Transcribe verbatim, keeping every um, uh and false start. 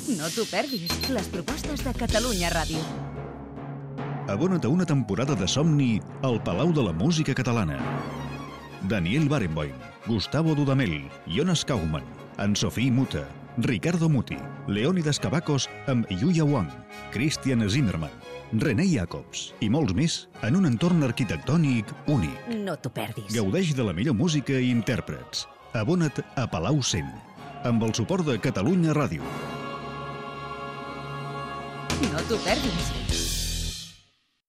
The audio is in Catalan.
No t'ho perdis, les propostes de Catalunya Ràdio. Abona't a una temporada de somni al Palau de la Música Catalana. Daniel Barenboim, Gustavo Dudamel, Jonas Kaumann, Anne-Sophie Mutter, Ricardo Muti, Leónidas Cavacos amb Yuya Wang, Christian Zimmermann, René Jacobs i molts més en un entorn arquitectònic únic. No t'ho perdis. Gaudeix de la millor música i intèrprets. Abona't a Palau cent, amb el suport de Catalunya Ràdio. No t'ho perdis.